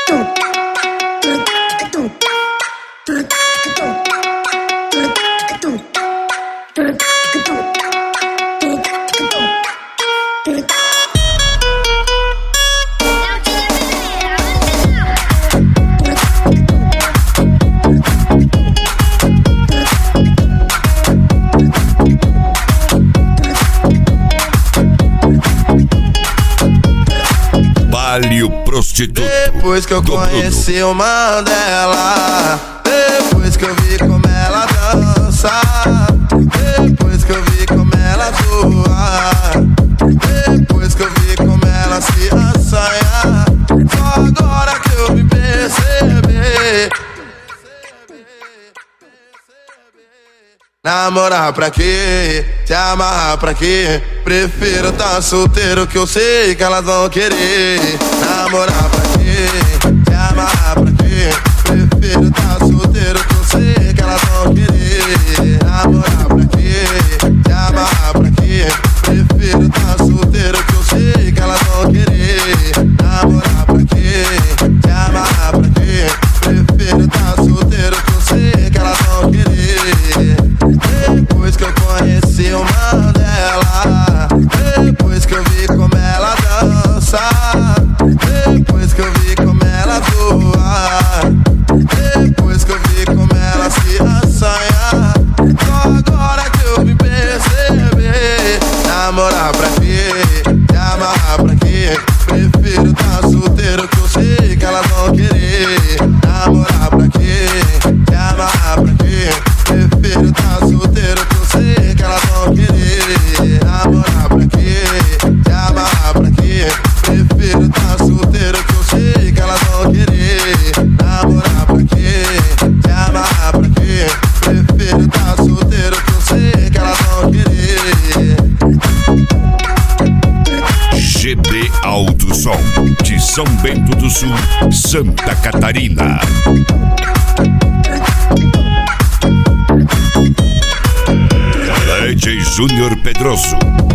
Prostituto. Depois que eu conheci o Mandela, depois que eu vi como ela dança, depois que eu vi como ela voa, depois que eu vi como ela se assanha, só agora que eu me percebi. Namorar pra quê? Se amarrar pra quê? Prefiro tá solteiro que eu sei que elas vão querer. Namorar pra quê? Se amarrar pra quê? Prefiro tá solteiro que eu sei que elas vão querer. Namorar pra quê? Se amarrar pra quê? Prefiro tá solteiro que eu sei que elas vão querer. Namorar pra quê? Se amarrar pra quê? Prefiro tá solteiro que eu sei que elas vão querer. Depois que eu conheci o Mandela, depois que eu vi como ela dança, depois que eu vi como ela voa, depois que eu vi como ela se assanha, só agora que eu me percebi. Namorar pra quê? Se amarrar pra quê? Prefiro tá solteiro que eu sei que elas vão querer. Namorar pra quê? Se amarrar pra quê? Prefiro tá solteiro que eu sei que elas vão querer. Namorar pra quê? Se amarrar pra quê? Prefiro tá solteiro que eu sei que elas vão querer. Namorar pra quê? Se amarrar pra quê? Prefiro tá solteiro que eu sei que elas vão querer. GD Alto Som, de São Bento do Sul, Santa Catarina. DJ Júnior Pedroso.